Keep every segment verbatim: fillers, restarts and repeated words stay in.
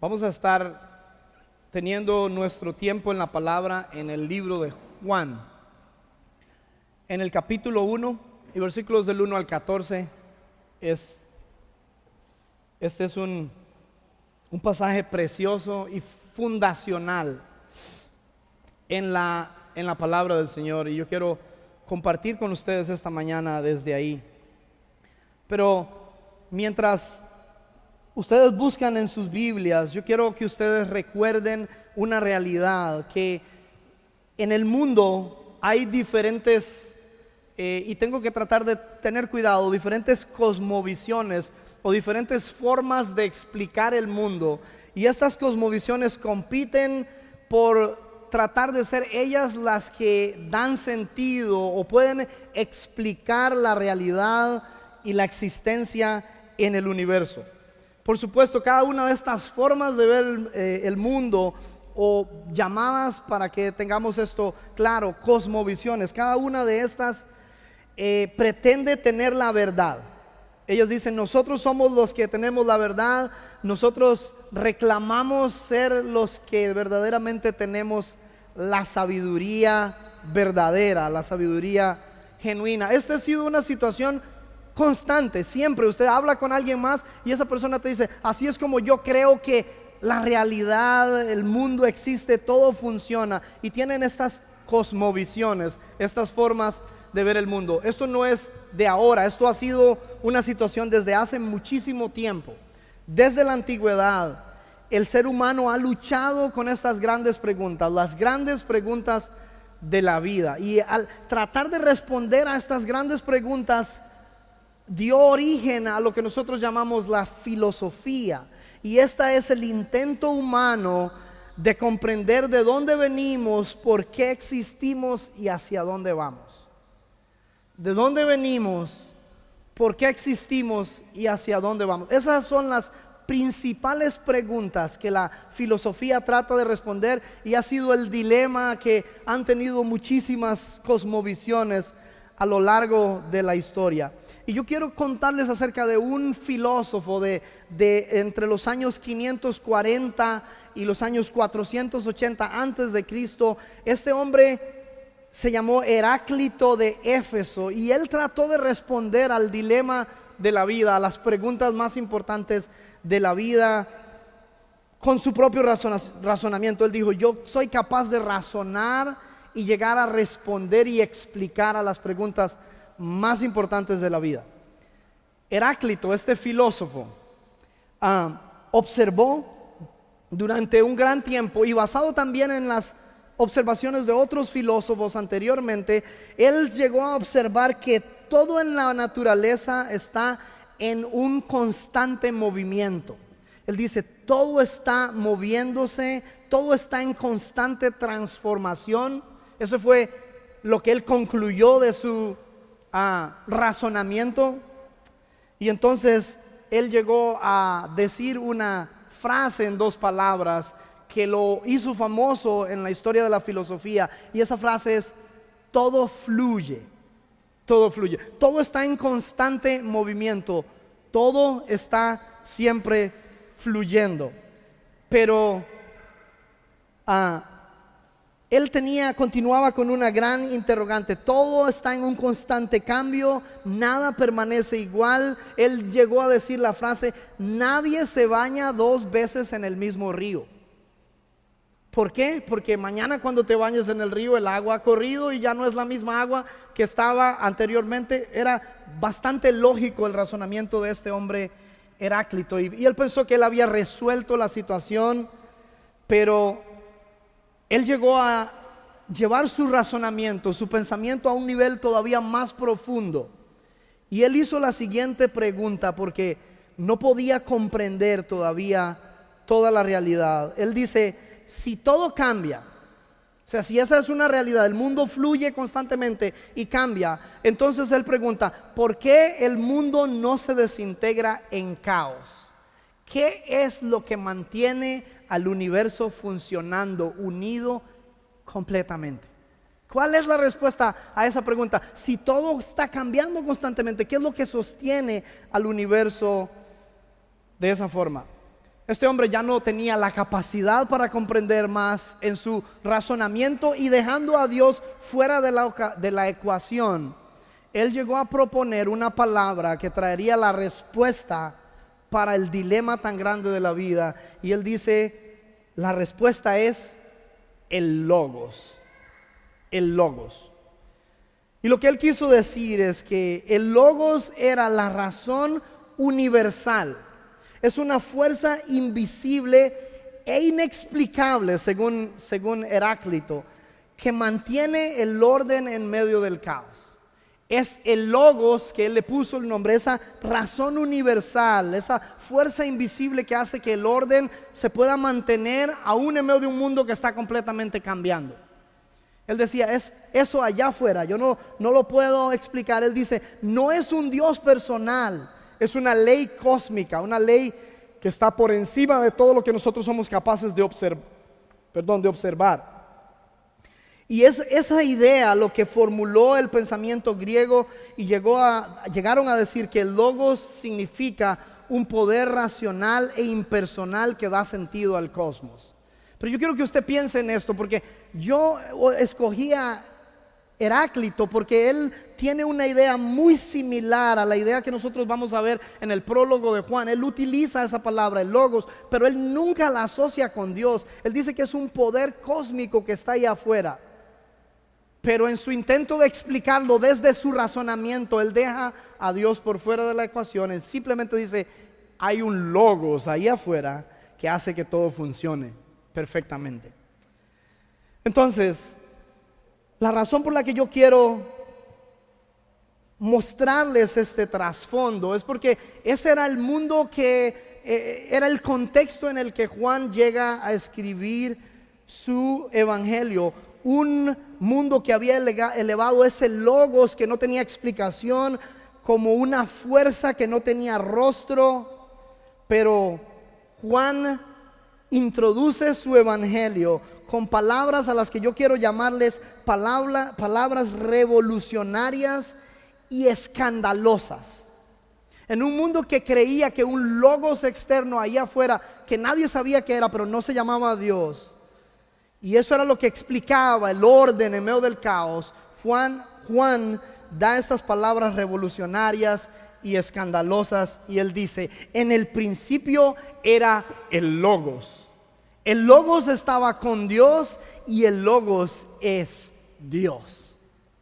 Vamos a estar teniendo nuestro tiempo en la palabra en el libro de Juan, en el capítulo uno y versículos del uno al catorce. Es, este es un, un pasaje precioso y fundacional en la, en la palabra del Señor, y yo quiero compartir con ustedes esta mañana desde ahí. Pero mientras ustedes buscan en sus Biblias, yo quiero que ustedes recuerden una realidad, que en el mundo hay diferentes, eh, y tengo que tratar de tener cuidado, diferentes cosmovisiones o diferentes formas de explicar el mundo. Y estas cosmovisiones compiten por tratar de ser ellas las que dan sentido o pueden explicar la realidad y la existencia en el universo. Por supuesto, cada una de estas formas de ver eh, el mundo, o llamadas para que tengamos esto claro, cosmovisiones, cada una de estas eh, pretende tener la verdad. Ellos dicen: nosotros somos los que tenemos la verdad, nosotros reclamamos ser los que verdaderamente tenemos la sabiduría verdadera, la sabiduría genuina. Esta ha sido una situación constante, siempre. Usted habla con alguien más y esa persona te dice: así es como yo creo que la realidad, el mundo existe, todo funciona. Y tienen estas cosmovisiones, estas formas de ver el mundo. Esto no es de ahora, esto ha sido una situación desde hace muchísimo tiempo. Desde la antigüedad, el ser humano ha luchado con estas grandes preguntas, las grandes preguntas de la vida. Y al tratar de responder a estas grandes preguntas, dio origen a lo que nosotros llamamos la filosofía. Y esta es el intento humano de comprender de dónde venimos, por qué existimos y hacia dónde vamos. De dónde venimos, por qué existimos y hacia dónde vamos. Esas son las principales preguntas que la filosofía trata de responder, y ha sido el dilema que han tenido muchísimas cosmovisiones a lo largo de la historia. Y yo quiero contarles acerca de un filósofo de, de entre los años quinientos cuarenta y los años cuatrocientos ochenta antes de Cristo. Este hombre se llamó Heráclito de Éfeso, y él trató de responder al dilema de la vida, a las preguntas más importantes de la vida, con su propio razonamiento. Él dijo: yo soy capaz de razonar y llegar a responder y explicar a las preguntas más importantes de la vida. Heráclito, este filósofo, uh, observó durante un gran tiempo, y basado también en las observaciones de otros filósofos anteriormente, él llegó a observar que todo en la naturaleza está en un constante movimiento. Él dice: todo está moviéndose, todo está en constante transformación. Eso fue lo que él concluyó de su uh, razonamiento. Y entonces él llegó a decir una frase en dos palabras que lo hizo famoso en la historia de la filosofía, y esa frase es: todo fluye. Todo fluye, todo está en constante movimiento, todo está siempre fluyendo. Pero uh, él tenía, continuaba con una gran interrogante. Todo está en un constante cambio, nada permanece igual. Él llegó a decir la frase: nadie se baña dos veces en el mismo río. ¿Por qué? Porque mañana cuando te bañes en el río, el agua ha corrido y ya no es la misma agua que estaba anteriormente. Era bastante lógico el razonamiento de este hombre Heráclito, y, y él pensó que él había resuelto la situación, pero él llegó a llevar su razonamiento, su pensamiento a un nivel todavía más profundo. Y él hizo la siguiente pregunta, porque no podía comprender todavía toda la realidad. Él dice: si todo cambia, o sea, si esa es una realidad, el mundo fluye constantemente y cambia, entonces él pregunta: ¿por qué el mundo no se desintegra en caos? ¿Qué es lo que mantiene al universo funcionando, unido completamente? ¿Cuál es la respuesta a esa pregunta? Si todo está cambiando constantemente, ¿qué es lo que sostiene al universo de esa forma? Este hombre ya no tenía la capacidad para comprender más en su razonamiento, y dejando a Dios fuera de la, de la ecuación, él llegó a proponer una palabra que traería la respuesta para el dilema tan grande de la vida. Y él dice, la respuesta es el logos, el logos. Y lo que él quiso decir es que el logos era la razón universal. Es una fuerza invisible e inexplicable, según, según Heráclito, que mantiene el orden en medio del caos. Es el logos que él le puso el nombre, esa razón universal, esa fuerza invisible que hace que el orden se pueda mantener aún en medio de un mundo que está completamente cambiando. Él decía, es eso allá afuera, yo no, no lo puedo explicar. Él dice, no es un Dios personal, es una ley cósmica, una ley que está por encima de todo lo que nosotros somos capaces de observar, perdón, de observar. Y es esa idea lo que formuló el pensamiento griego, y llegó a, llegaron a decir que el logos significa un poder racional e impersonal que da sentido al cosmos. Pero yo quiero que usted piense en esto, porque yo escogí a Heráclito porque él tiene una idea muy similar a la idea que nosotros vamos a ver en el prólogo de Juan. Él utiliza esa palabra, el logos, pero él nunca la asocia con Dios. Él dice que es un poder cósmico que está ahí afuera, pero en su intento de explicarlo desde su razonamiento, él deja a Dios por fuera de la ecuación. Él simplemente dice, hay un logos ahí afuera que hace que todo funcione perfectamente. Entonces, la razón por la que yo quiero mostrarles este trasfondo es porque ese era el mundo que eh, era el contexto en el que Juan llega a escribir su evangelio. Un mundo que había elevado ese logos que no tenía explicación, como una fuerza que no tenía rostro. Pero Juan introduce su evangelio con palabras a las que yo quiero llamarles palabra, palabras revolucionarias y escandalosas. En un mundo que creía que un logos externo allá afuera, que nadie sabía qué era, pero no se llamaba Dios, y eso era lo que explicaba el orden en medio del caos, Juan, Juan da estas palabras revolucionarias y escandalosas, y él dice, en el principio era el logos. El logos estaba con Dios, y el logos es Dios.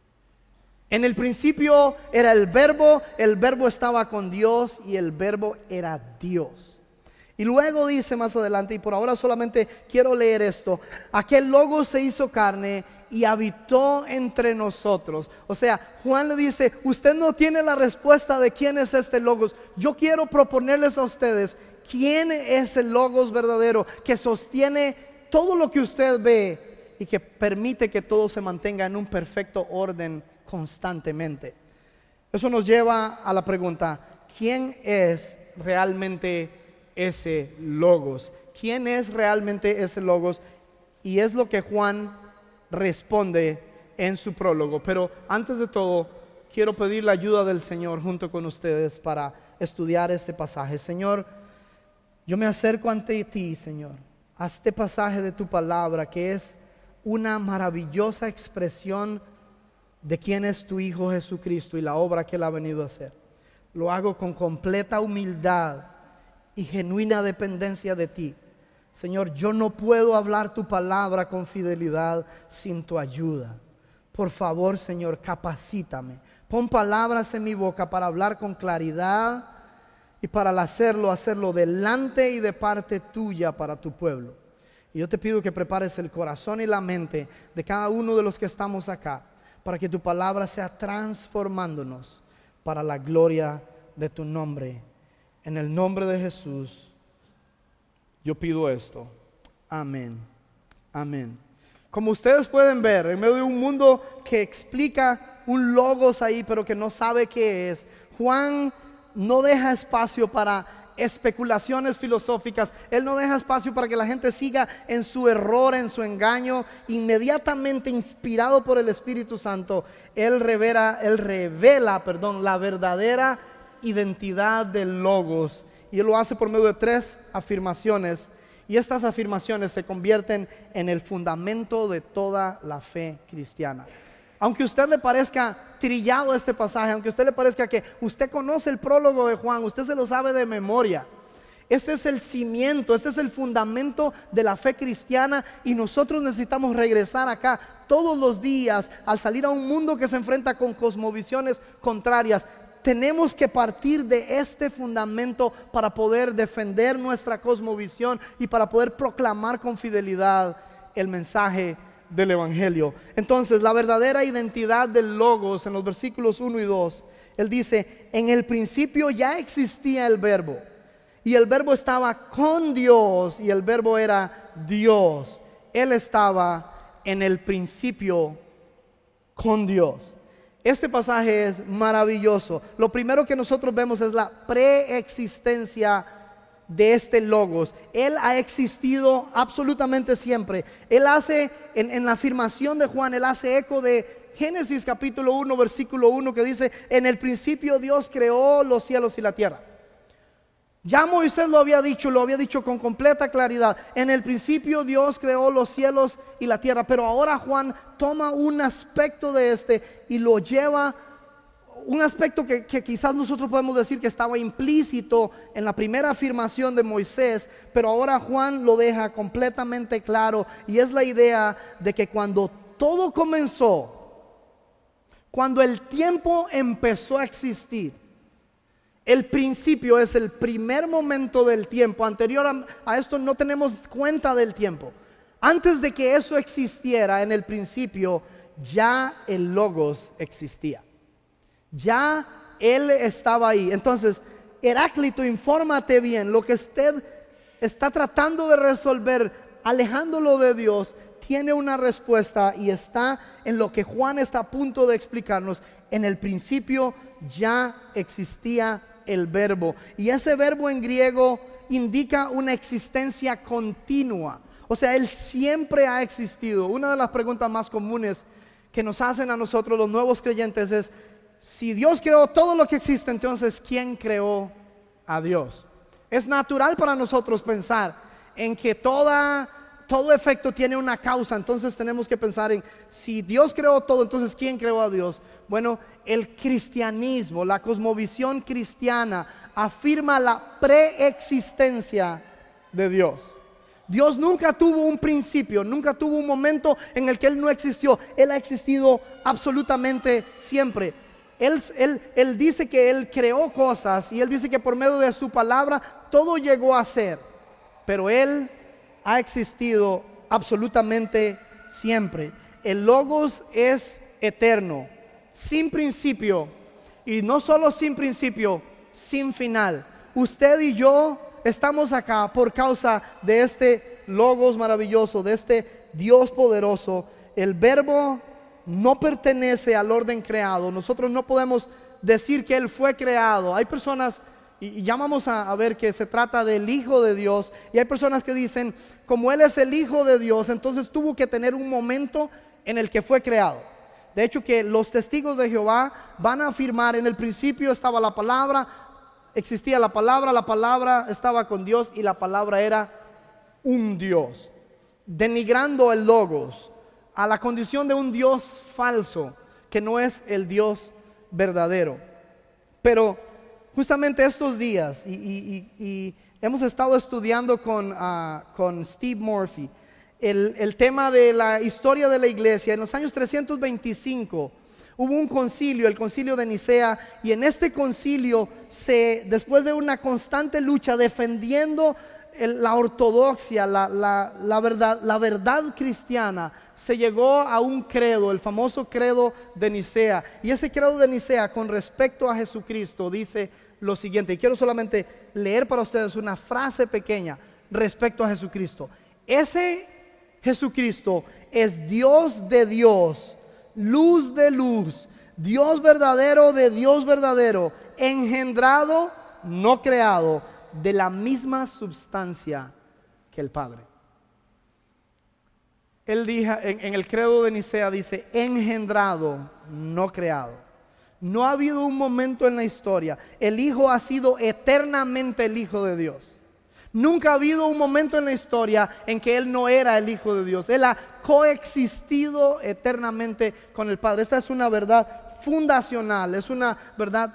En el principio era el verbo, el verbo estaba con Dios, y el verbo era Dios. Y luego dice más adelante, y por ahora solamente quiero leer esto, aquel logos se hizo carne y habitó entre nosotros. O sea, Juan le dice, usted no tiene la respuesta de quién es este logos. Yo quiero proponerles a ustedes quién es el logos verdadero, que sostiene todo lo que usted ve y que permite que todo se mantenga en un perfecto orden constantemente. Eso nos lleva a la pregunta, ¿quién es realmente ese logos? ¿Quién es realmente ese logos? Y es lo que Juan responde en su prólogo. Pero antes de todo, quiero pedir la ayuda del Señor junto con ustedes para estudiar este pasaje. Señor, yo me acerco ante ti, Señor, a este pasaje de tu palabra, que es una maravillosa expresión de quién es tu Hijo Jesucristo y la obra que Él ha venido a hacer. Lo hago con completa humildad y genuina dependencia de ti. Señor, yo no puedo hablar tu palabra con fidelidad sin tu ayuda. Por favor, Señor, capacítame. Pon palabras en mi boca para hablar con claridad, y para hacerlo, hacerlo delante y de parte tuya para tu pueblo. Y yo te pido que prepares el corazón y la mente de cada uno de los que estamos acá, para que tu palabra sea transformándonos para la gloria de tu nombre. En el nombre de Jesús, yo pido esto. Amén. Amén. Como ustedes pueden ver, en medio de un mundo que explica un logos ahí, pero que no sabe qué es, Juan no deja espacio para especulaciones filosóficas. Él no deja espacio para que la gente siga en su error, en su engaño. Inmediatamente inspirado por el Espíritu Santo, Él revela, él revela perdón, la verdadera identidad del logos, y Él lo hace por medio de tres afirmaciones, y estas afirmaciones se convierten en el fundamento de toda la fe cristiana. Aunque a usted le parezca trillado este pasaje, aunque a usted le parezca que usted conoce el prólogo de Juan, usted se lo sabe de memoria, este es el cimiento, este es el fundamento de la fe cristiana, y nosotros necesitamos regresar acá todos los días al salir a un mundo que se enfrenta con cosmovisiones contrarias. Tenemos que partir de este fundamento para poder defender nuestra cosmovisión y para poder proclamar con fidelidad el mensaje del Evangelio. Entonces, la verdadera identidad del Logos, en los versículos uno y dos, Él dice: en el principio ya existía el Verbo, y el Verbo estaba con Dios, y el Verbo era Dios. Él estaba en el principio con Dios. Este pasaje es maravilloso. Lo primero que nosotros vemos es la preexistencia de este Logos. Él ha existido absolutamente siempre. Él hace, en, en la afirmación de Juan, Él hace eco de Génesis capítulo uno, versículo uno, que dice: en el principio Dios creó los cielos y la tierra. Ya Moisés lo había dicho, lo había dicho con completa claridad. En el principio Dios creó los cielos y la tierra. Pero ahora Juan toma un aspecto de este y lo lleva, un aspecto que, que quizás nosotros podemos decir que estaba implícito en la primera afirmación de Moisés, pero ahora Juan lo deja completamente claro, y es la idea de que cuando todo comenzó, cuando el tiempo empezó a existir, el principio es el primer momento del tiempo. Anterior a, a esto no tenemos cuenta del tiempo. Antes de que eso existiera, en el principio ya el Logos existía. Ya Él estaba ahí. Entonces, Heráclito, infórmate bien. Lo que usted está tratando de resolver, alejándolo de Dios, tiene una respuesta, y está en lo que Juan está a punto de explicarnos. En el principio ya existía el Verbo, y ese verbo en griego indica una existencia continua. O sea, Él siempre ha existido. Una de las preguntas más comunes que nos hacen a nosotros los nuevos creyentes es: si Dios creó todo lo que existe, entonces ¿quién creó a Dios? Es natural para nosotros pensar en que toda Todo efecto tiene una causa. Entonces tenemos que pensar en: si Dios creó todo, entonces ¿quién creó a Dios? Bueno, el cristianismo, la cosmovisión cristiana, afirma la preexistencia de Dios. Dios nunca tuvo un principio, nunca tuvo un momento en el que Él no existió. Él ha existido absolutamente siempre. Él, él, él dice que Él creó cosas, y Él dice que por medio de su palabra todo llegó a ser. Pero Él ha existido absolutamente siempre. El Logos es eterno, sin principio, y no solo sin principio, sin final. Usted y yo estamos acá por causa de este Logos maravilloso, de este Dios poderoso. El Verbo no pertenece al orden creado. Nosotros no podemos decir que Él fue creado. Hay personas, y ya vamos a, a ver que se trata del Hijo de Dios, y hay personas que dicen: como Él es el Hijo de Dios, entonces tuvo que tener un momento en el que fue creado. De hecho, que los testigos de Jehová van a afirmar: en el principio estaba la palabra, existía la palabra, la palabra estaba con Dios, y la palabra era un Dios, denigrando el Logos a la condición de un Dios falso, que no es el Dios verdadero. Pero justamente estos días, y, y, y, y hemos estado estudiando con, uh, con Steve Murphy el, el tema de la historia de la iglesia. En los años trescientos veinticinco hubo un concilio, el concilio de Nicea, y en este concilio, se, después de una constante lucha defendiendo el, la ortodoxia, la, la, la, verdad, la verdad cristiana, se llegó a un credo, el famoso credo de Nicea. Y ese credo de Nicea, con respecto a Jesucristo, dice lo siguiente, y quiero solamente leer para ustedes una frase pequeña respecto a Jesucristo. Ese Jesucristo es Dios de Dios, luz de luz, Dios verdadero de Dios verdadero, engendrado, no creado, de la misma substancia que el Padre. Él dijo, en, en el credo de Nicea dice: engendrado, no creado. No ha habido un momento en la historia. El Hijo ha sido eternamente el Hijo de Dios. Nunca ha habido un momento en la historia en que Él no era el Hijo de Dios. Él ha coexistido eternamente con el Padre. Esta es una verdad fundacional, es una verdad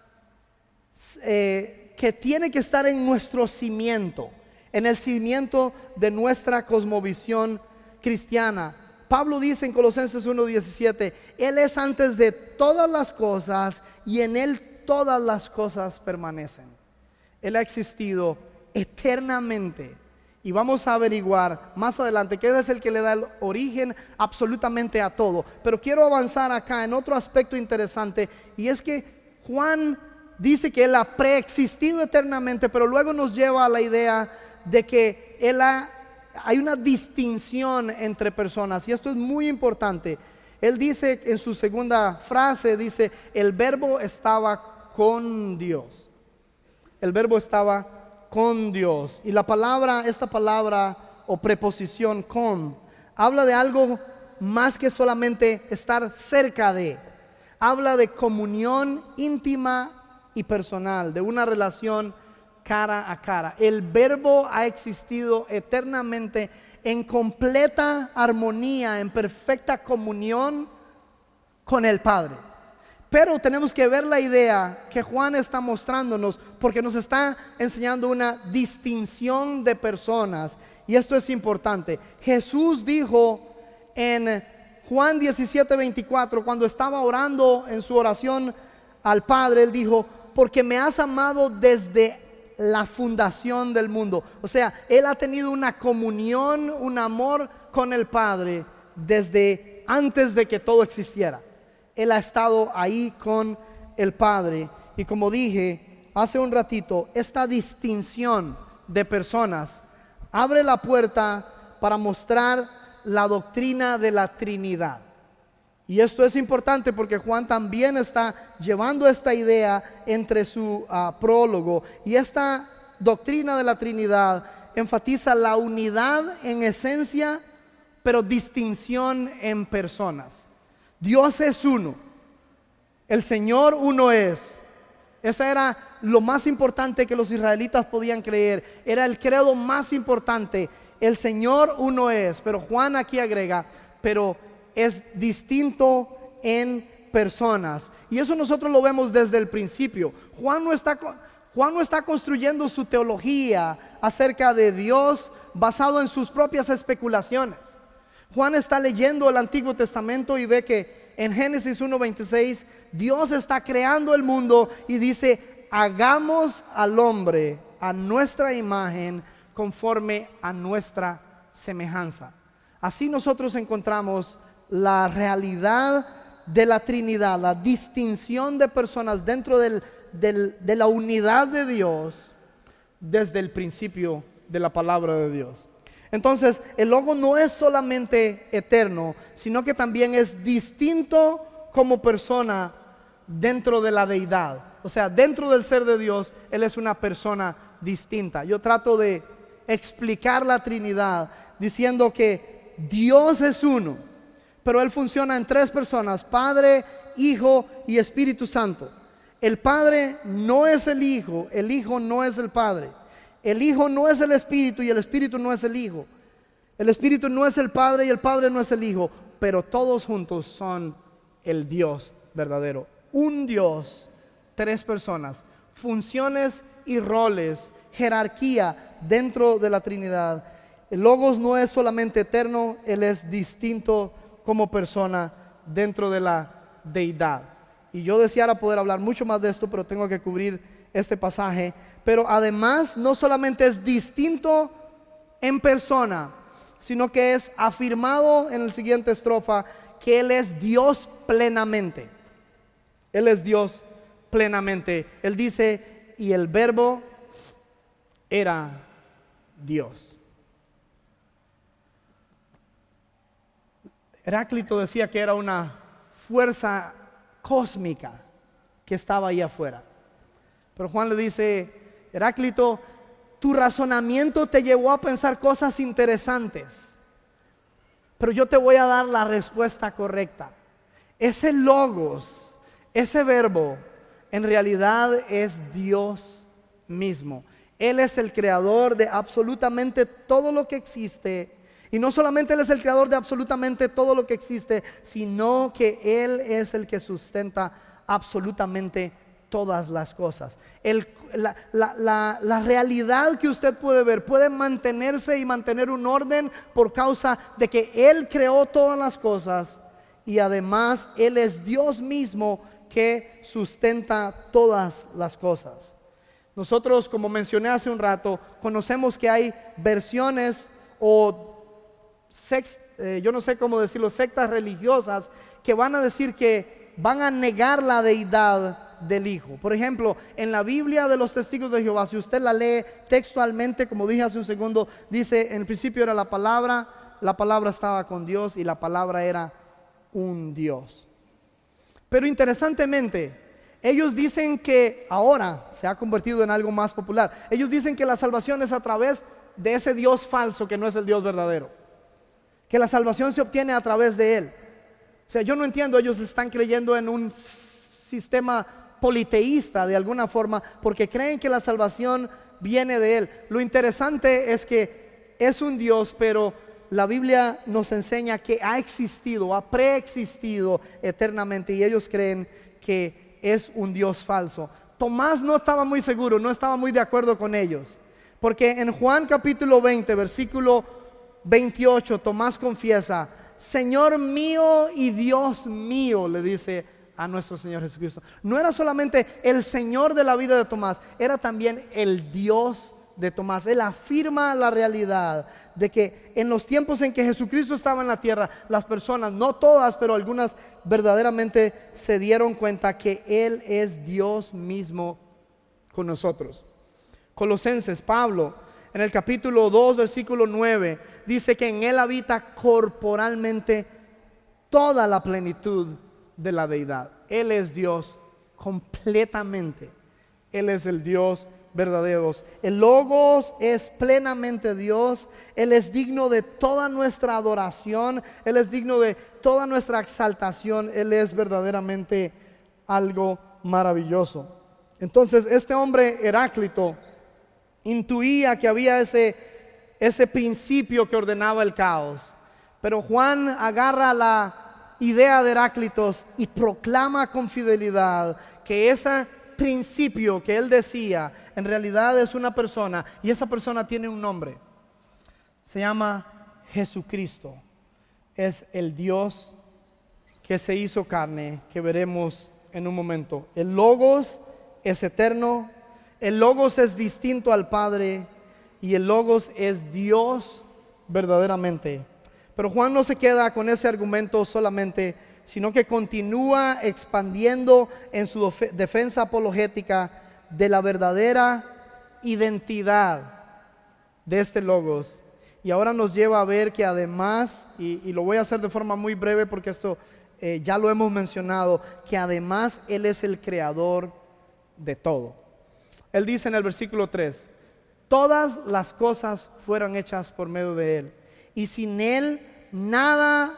eh, que tiene que estar en nuestro cimiento, en el cimiento de nuestra cosmovisión cristiana. Pablo dice en Colosenses uno diecisiete, Él es antes de todas las cosas y en Él todas las cosas permanecen. Él ha existido eternamente. Y vamos a averiguar más adelante que Él es el que le da el origen absolutamente a todo. Pero quiero avanzar acá en otro aspecto interesante, y es que Juan dice que Él ha preexistido eternamente, pero luego nos lleva a la idea de que Él ha, hay una distinción entre personas, y esto es muy importante. Él dice en su segunda frase, dice, el verbo estaba con Dios. El verbo estaba con Dios. Y la palabra, esta palabra o preposición con, habla de algo más que solamente estar cerca de. Habla de comunión íntima y personal, de una relación cara a cara. El verbo ha existido eternamente en completa armonía, en perfecta comunión con el Padre. Pero tenemos que ver la idea que Juan está mostrándonos, porque nos está enseñando una distinción de personas, y esto es importante. Jesús dijo en Juan diecisiete veinticuatro, cuando estaba orando en su oración al Padre, Él dijo, porque me has amado desde la fundación del mundo. O sea, Él ha tenido una comunión, un amor con el Padre desde antes de que todo existiera. Él ha estado ahí con el Padre. Y como dije hace un ratito, esta distinción de personas abre la puerta para mostrar la doctrina de la Trinidad. Y esto es importante porque Juan también está llevando esta idea entre su uh, prólogo. Y esta doctrina de la Trinidad enfatiza la unidad en esencia, pero distinción en personas. Dios es uno, el Señor uno es. Esa era lo más importante que los israelitas podían creer. Era el credo más importante. El Señor uno es. Pero Juan aquí agrega, pero es distinto en personas. Y eso nosotros lo vemos desde el principio. Juan no está, Juan no está construyendo su teología acerca de Dios basado en sus propias especulaciones. Juan está leyendo el Antiguo Testamento y ve que en Génesis uno veintiséis Dios está creando el mundo y dice, hagamos al hombre a nuestra imagen conforme a nuestra semejanza. Así nosotros encontramos la realidad de la Trinidad, la distinción de personas dentro del, del, de la unidad de Dios desde el principio de la palabra de Dios. Entonces, el Logos no es solamente eterno, sino que también es distinto como persona dentro de la deidad. O sea, dentro del ser de Dios, Él es una persona distinta. Yo trato de explicar la Trinidad diciendo que Dios es uno, pero Él funciona en tres personas: Padre, Hijo y Espíritu Santo. El Padre no es el Hijo, el Hijo no es el Padre. El Hijo no es el Espíritu y el Espíritu no es el Hijo. El Espíritu no es el Padre y el Padre no es el Hijo. Pero todos juntos son el Dios verdadero. Un Dios, tres personas, funciones y roles, jerarquía dentro de la Trinidad. El Logos no es solamente eterno, Él es distinto como persona dentro de la deidad. Y yo deseara poder hablar mucho más de esto, pero tengo que cubrir este pasaje. Pero además no solamente es distinto en persona, sino que es afirmado en la siguiente estrofa que Él es Dios plenamente. Él es Dios plenamente. Él dice, y el verbo era Dios. Heráclito decía que era una fuerza cósmica que estaba ahí afuera. Pero Juan le dice, Heráclito, tu razonamiento te llevó a pensar cosas interesantes, pero yo te voy a dar la respuesta correcta. Ese Logos, ese verbo en realidad es Dios mismo. Él es el creador de absolutamente todo lo que existe. Y no solamente Él es el creador de absolutamente todo lo que existe, sino que Él es el que sustenta absolutamente todas las cosas. El, la, la, la, la realidad que usted puede ver puede mantenerse y mantener un orden por causa de que Él creó todas las cosas, y además Él es Dios mismo que sustenta todas las cosas. Nosotros, como mencioné hace un rato, conocemos que hay versiones o Sex, eh, yo no sé cómo decirlo, sectas religiosas que van a decir que van a negar la deidad del Hijo. Por ejemplo, en la Biblia de los Testigos de Jehová, si usted la lee textualmente, como dije hace un segundo, dice: en el principio era la palabra, la palabra estaba con Dios y la palabra era un Dios. Pero interesantemente, ellos dicen que ahora se ha convertido en algo más popular. Ellos dicen que la salvación es a través de ese Dios falso que no es el Dios verdadero, que la salvación se obtiene a través de Él. O sea, yo no entiendo, ellos están creyendo en un sistema politeísta de alguna forma, porque creen que la salvación viene de Él. Lo interesante es que es un Dios, pero la Biblia nos enseña que ha existido, ha preexistido eternamente, y ellos creen que es un Dios falso. Tomás no estaba muy seguro, no estaba muy de acuerdo con ellos, porque en Juan capítulo veinte, versículo veintiocho, Tomás confiesa: Señor mío y Dios mío, le dice a nuestro Señor Jesucristo. No era solamente el Señor de la vida de Tomás, era también el Dios de Tomás. Él afirma la realidad de que en los tiempos en que Jesucristo estaba en la tierra, las personas, no todas, pero algunas verdaderamente se dieron cuenta que Él es Dios mismo con nosotros. Colosenses, Pablo, en el capítulo dos, versículo nueve, dice que en Él habita corporalmente toda la plenitud de la deidad. Él es Dios completamente. Él es el Dios verdadero. El Logos es plenamente Dios. Él es digno de toda nuestra adoración. Él es digno de toda nuestra exaltación. Él es verdaderamente algo maravilloso. Entonces, este hombre Heráclito intuía que había ese, ese principio que ordenaba el caos. Pero Juan agarra la idea de Heráclitos y proclama con fidelidad que ese principio que él decía en realidad es una persona, y esa persona tiene un nombre. Se llama Jesucristo. Es el Dios que se hizo carne, que veremos en un momento. El Logos es eterno. El Logos es distinto al Padre, y el Logos es Dios verdaderamente. Pero Juan no se queda con ese argumento solamente, sino que continúa expandiendo en su defensa apologética de la verdadera identidad de este Logos. Y ahora nos lleva a ver que además, y, y lo voy a hacer de forma muy breve porque esto eh, ya lo hemos mencionado, que además Él es el creador de todo. Él dice en el versículo tres: todas las cosas fueron hechas por medio de Él, y sin Él nada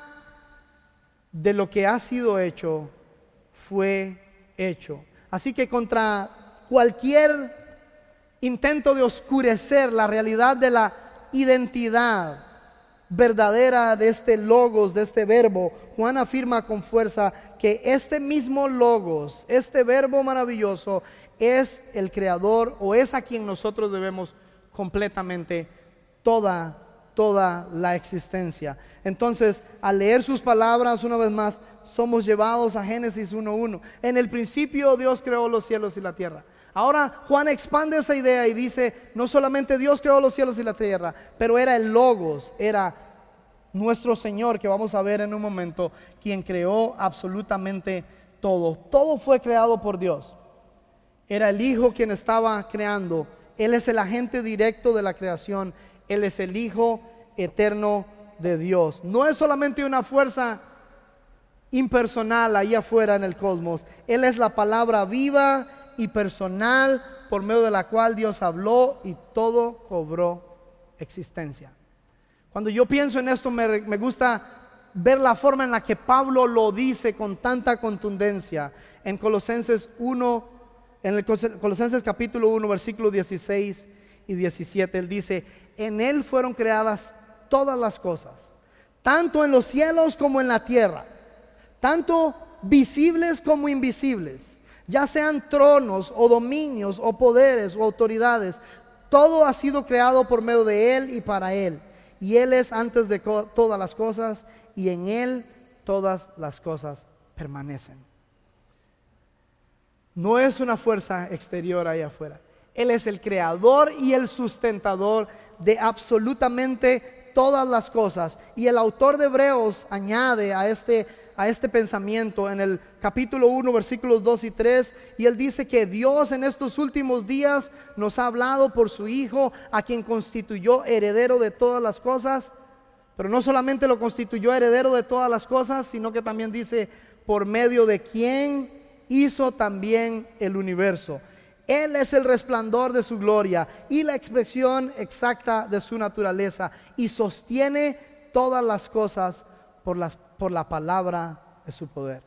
de lo que ha sido hecho fue hecho. Así que contra cualquier intento de oscurecer la realidad de la identidad verdadera de este Logos, de este verbo, Juan afirma con fuerza que este mismo Logos, este verbo maravilloso, es el creador, o es a quien nosotros debemos completamente toda, toda la existencia. Entonces, al leer sus palabras una vez más, somos llevados a Génesis uno uno. En el principio Dios creó los cielos y la tierra. Ahora Juan expande esa idea y dice: no solamente Dios creó los cielos y la tierra, pero era el Logos, era nuestro Señor, que vamos a ver en un momento, quien creó absolutamente todo. Todo fue creado por Dios. Era el Hijo quien estaba creando. Él es el agente directo de la creación. Él es el Hijo eterno de Dios. No es solamente una fuerza impersonal ahí afuera en el cosmos. Él es la palabra viva y personal por medio de la cual Dios habló y todo cobró existencia. Cuando yo pienso en esto, me, me gusta ver la forma en la que Pablo lo dice con tanta contundencia. En Colosenses uno, en el Colosenses capítulo uno, versículos dieciséis y diecisiete, él dice: en él fueron creadas todas las cosas, tanto en los cielos como en la tierra, tanto visibles como invisibles, ya sean tronos o dominios o poderes o autoridades. Todo ha sido creado por medio de él y para él, y él es antes de todas las cosas, y en él todas las cosas permanecen. No es una fuerza exterior ahí afuera. Él es el creador y el sustentador de absolutamente todas las cosas. Y el autor de Hebreos añade a este, a este pensamiento en el capítulo uno, versículos dos y tres. Y él dice que Dios en estos últimos días nos ha hablado por su Hijo, a quien constituyó heredero de todas las cosas. Pero no solamente lo constituyó heredero de todas las cosas, sino que también dice: por medio de quien hizo también el universo. Él es el resplandor de su gloria y la expresión exacta de su naturaleza, y sostiene todas las cosas por, las, por la palabra de su poder.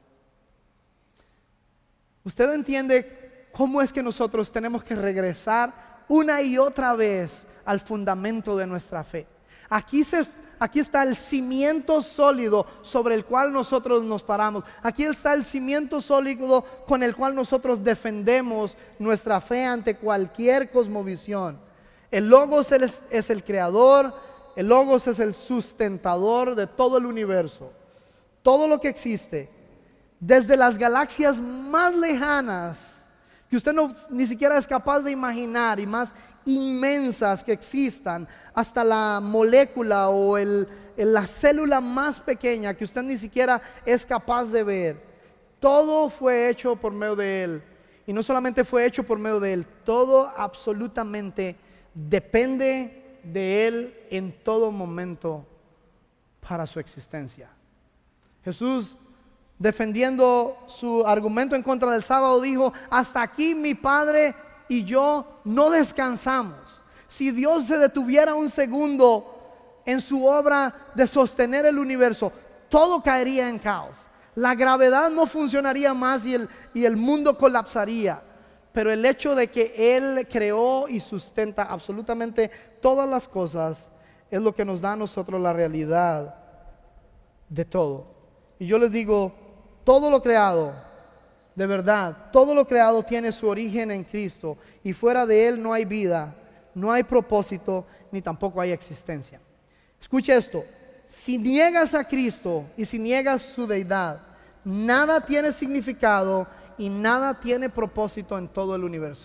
¿Usted entiende cómo es que nosotros tenemos que regresar una y otra vez al fundamento de nuestra fe? Aquí se Aquí está el cimiento sólido sobre el cual nosotros nos paramos. Aquí está el cimiento sólido con el cual nosotros defendemos nuestra fe ante cualquier cosmovisión. El Logos es, es el creador, el Logos es el sustentador de todo el universo. Todo lo que existe, desde las galaxias más lejanas, que usted no, ni siquiera es capaz de imaginar, y más inmensas que existan, hasta la molécula o el, el, la célula más pequeña que usted ni siquiera es capaz de ver. Todo fue hecho por medio de Él. Y no solamente fue hecho por medio de Él, todo absolutamente depende de Él en todo momento para su existencia. Jesús, defendiendo su argumento en contra del sábado, dijo: hasta aquí mi Padre y yo no descansamos. Si Dios se detuviera un segundo en su obra de sostener el universo, todo caería en caos. La gravedad no funcionaría más y el, y el mundo colapsaría. Pero el hecho de que Él creó y sustenta absolutamente todas las cosas es lo que nos da a nosotros la realidad de todo. Y yo les digo, todo lo creado, de verdad, todo lo creado tiene su origen en Cristo, y fuera de Él no hay vida, no hay propósito, ni tampoco hay existencia. Escucha esto: si niegas a Cristo y si niegas su deidad, nada tiene significado y nada tiene propósito en todo el universo.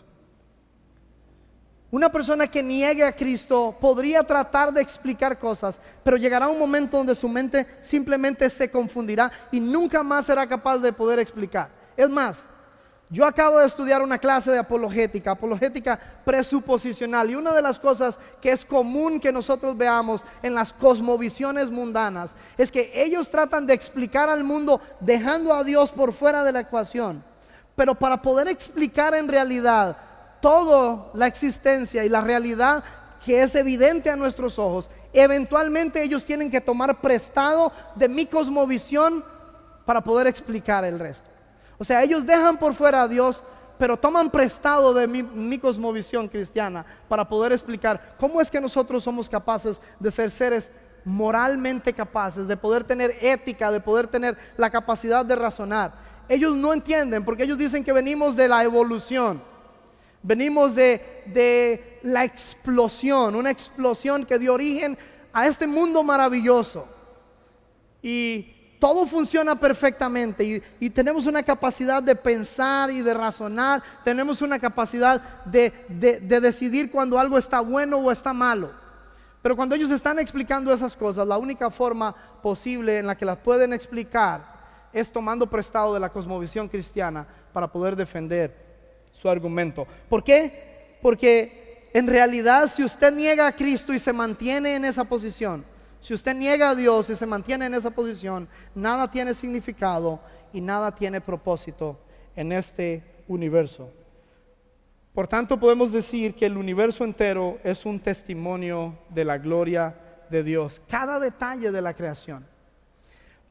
Una persona que niegue a Cristo podría tratar de explicar cosas, pero llegará un momento donde su mente simplemente se confundirá y nunca más será capaz de poder explicar. Es más, yo acabo de estudiar una clase de apologética, apologética presuposicional, y una de las cosas que es común que nosotros veamos en las cosmovisiones mundanas es que ellos tratan de explicar al mundo dejando a Dios por fuera de la ecuación. Pero para poder explicar en realidad toda la existencia y la realidad que es evidente a nuestros ojos, eventualmente ellos tienen que tomar prestado de mi cosmovisión para poder explicar el resto. O sea, ellos dejan por fuera a Dios, pero toman prestado de mi, mi cosmovisión cristiana para poder explicar cómo es que nosotros somos capaces de ser seres moralmente capaces, de poder tener ética, de poder tener la capacidad de razonar. Ellos no entienden, porque ellos dicen que venimos de la evolución, venimos de, de la explosión, una explosión que dio origen a este mundo maravilloso. Y todo funciona perfectamente y, y tenemos una capacidad de pensar y de razonar. Tenemos una capacidad de, de, de decidir cuando algo está bueno o está malo. Pero cuando ellos están explicando esas cosas, la única forma posible en la que las pueden explicar es tomando prestado de la cosmovisión cristiana para poder defender su argumento. ¿Por qué? Porque en realidad, si usted niega a Cristo y se mantiene en esa posición, si usted niega a Dios y se mantiene en esa posición, nada tiene significado y nada tiene propósito en este universo. Por tanto, podemos decir que el universo entero es un testimonio de la gloria de Dios. Cada detalle de la creación.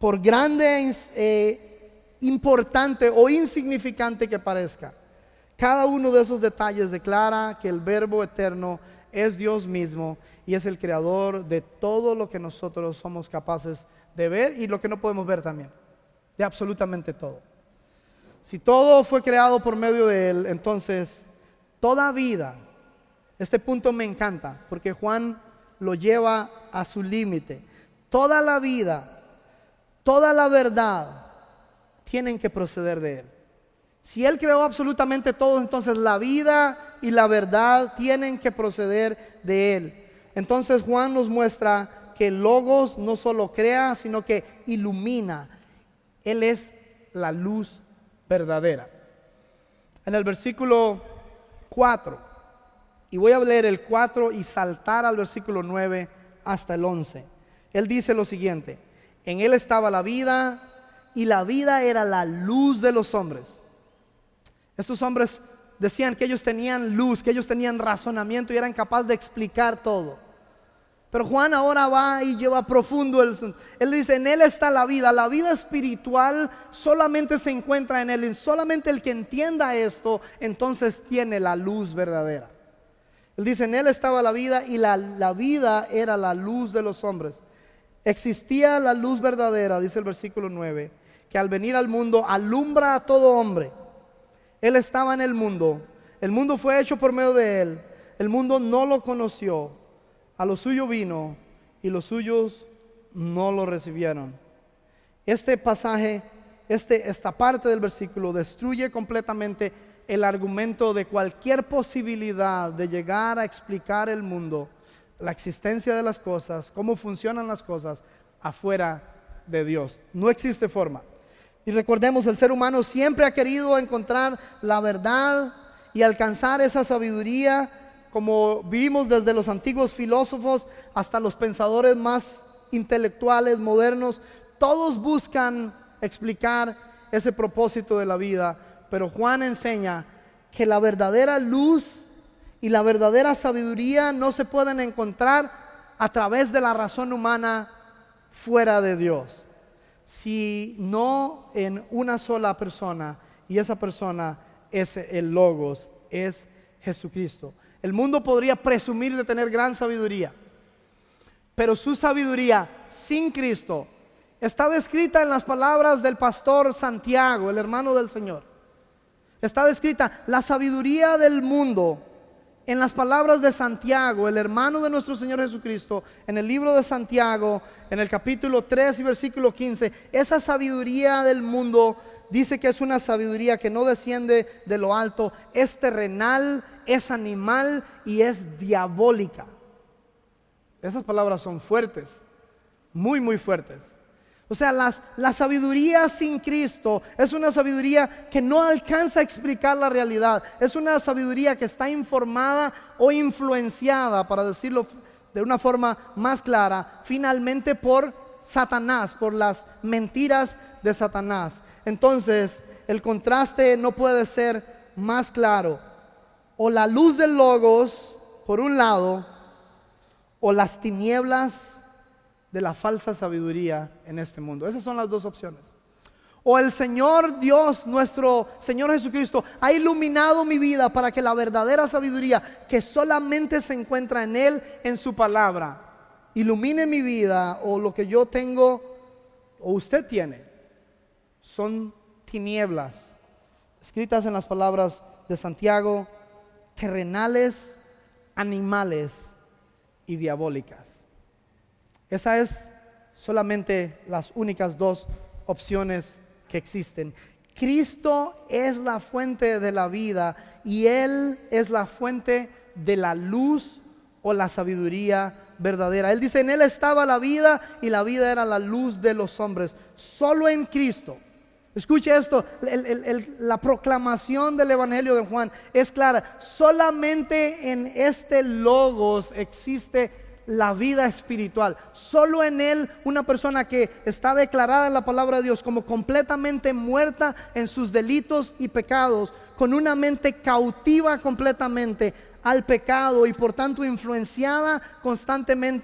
por grande, eh, importante o insignificante que parezca, cada uno de esos detalles declara que el Verbo eterno es Dios mismo y es el creador de todo lo que nosotros somos capaces de ver y lo que no podemos ver también, de absolutamente todo. Si todo fue creado por medio de Él, entonces toda vida, este punto me encanta porque Juan lo lleva a su límite. Toda la vida, toda la verdad tienen que proceder de Él. Si Él creó absolutamente todo, entonces la vida y la verdad tienen que proceder de Él. Entonces Juan nos muestra que el Logos no solo crea, sino que ilumina. Él es la luz verdadera. En el versículo cuatro, y voy a leer el cuatro y saltar al versículo nueve hasta el once. Él dice lo siguiente: en Él estaba la vida, y la vida era la luz de los hombres. Estos hombres decían que ellos tenían luz, que ellos tenían razonamiento y eran capaces de explicar todo. Pero Juan ahora va y lleva profundo el, él dice: en Él está la vida. La vida espiritual solamente se encuentra en Él, y solamente el que entienda esto entonces tiene la luz verdadera. Él dice: en Él estaba la vida, y la, la vida era la luz de los hombres. Existía la luz verdadera, dice el versículo nueve, que al venir al mundo alumbra a todo hombre. Él estaba en el mundo, el mundo fue hecho por medio de Él, el mundo no lo conoció, a lo suyo vino y los suyos no lo recibieron. Este pasaje, este, esta parte del versículo destruye completamente el argumento de cualquier posibilidad de llegar a explicar el mundo, la existencia de las cosas, cómo funcionan las cosas afuera de Dios. No existe forma. Y recordemos, el ser humano siempre ha querido encontrar la verdad y alcanzar esa sabiduría, como vimos desde los antiguos filósofos hasta los pensadores más intelectuales, modernos. Todos buscan explicar ese propósito de la vida, pero Juan enseña que la verdadera luz y la verdadera sabiduría no se pueden encontrar a través de la razón humana fuera de Dios, si no en una sola persona, y esa persona es el Logos, es Jesucristo. El mundo podría presumir de tener gran sabiduría, pero su sabiduría sin Cristo está descrita en las palabras del pastor Santiago, el hermano del Señor. Está descrita la sabiduría del mundo en las palabras de Santiago, el hermano de nuestro Señor Jesucristo, en el libro de Santiago, en el capítulo tres y versículo quince. Esa sabiduría del mundo dice que es una sabiduría que no desciende de lo alto, es terrenal, es animal y es diabólica. Esas palabras son fuertes, muy muy fuertes. O sea, las, la sabiduría sin Cristo es una sabiduría que no alcanza a explicar la realidad. Es una sabiduría que está informada o influenciada, para decirlo de una forma más clara, finalmente por Satanás, por las mentiras de Satanás. Entonces, el contraste no puede ser más claro. O la luz del Logos, por un lado, o las tinieblas de la falsa sabiduría en este mundo. Esas son las dos opciones. O el Señor Dios, nuestro Señor Jesucristo, ha iluminado mi vida para que la verdadera sabiduría que solamente se encuentra en Él, en su palabra, ilumine mi vida, o lo que yo tengo o usted tiene son tinieblas escritas en las palabras de Santiago, terrenales, animales y diabólicas. Esas es solamente las únicas dos opciones que existen. Cristo es la fuente de la vida y Él es la fuente de la luz o la sabiduría verdadera. Él dice: en Él estaba la vida y la vida era la luz de los hombres. Solo en Cristo. Escuche esto, el, el, el, la proclamación del Evangelio de Juan es clara. Solamente en este Logos existe la vida espiritual. Solo en Él, una persona que está declarada en la palabra de Dios como completamente muerta en sus delitos y pecados, con una mente cautiva completamente al pecado y por tanto influenciada constantemente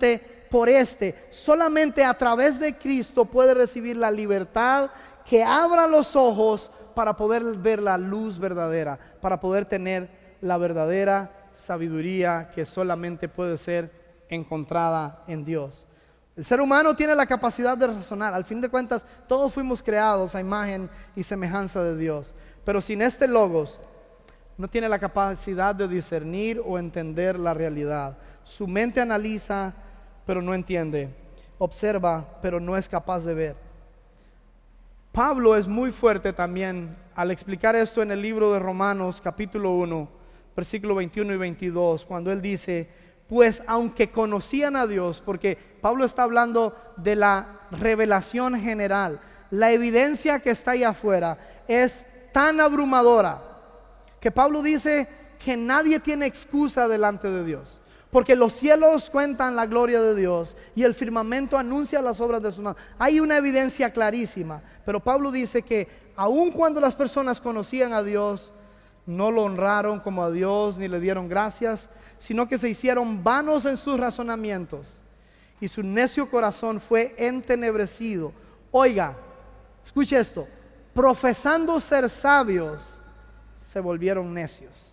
por este. Solamente a través de Cristo puede recibir la libertad que abra los ojos para poder ver la luz verdadera, para poder tener la verdadera sabiduría que solamente puede ser encontrada en Dios. El ser humano tiene la capacidad de razonar. Al fin de cuentas, todos fuimos creados a imagen y semejanza de Dios. Pero sin este logos, no tiene la capacidad de discernir o entender la realidad. Su mente analiza, pero no entiende. Observa, pero no es capaz de ver. Pablo es muy fuerte también al explicar esto en el libro de Romanos, capítulo uno, versículo veintiuno y veintidós, cuando él dice: pues aunque conocían a Dios, porque Pablo está hablando de la revelación general, la evidencia que está ahí afuera es tan abrumadora que Pablo dice que nadie tiene excusa delante de Dios, porque los cielos cuentan la gloria de Dios y el firmamento anuncia las obras de sus manos. Hay una evidencia clarísima, pero Pablo dice que aun cuando las personas conocían a Dios, no lo honraron como a Dios ni le dieron gracias, sino que se hicieron vanos en sus razonamientos y su necio corazón fue entenebrecido. Oiga, escuche esto: profesando ser sabios, se volvieron necios,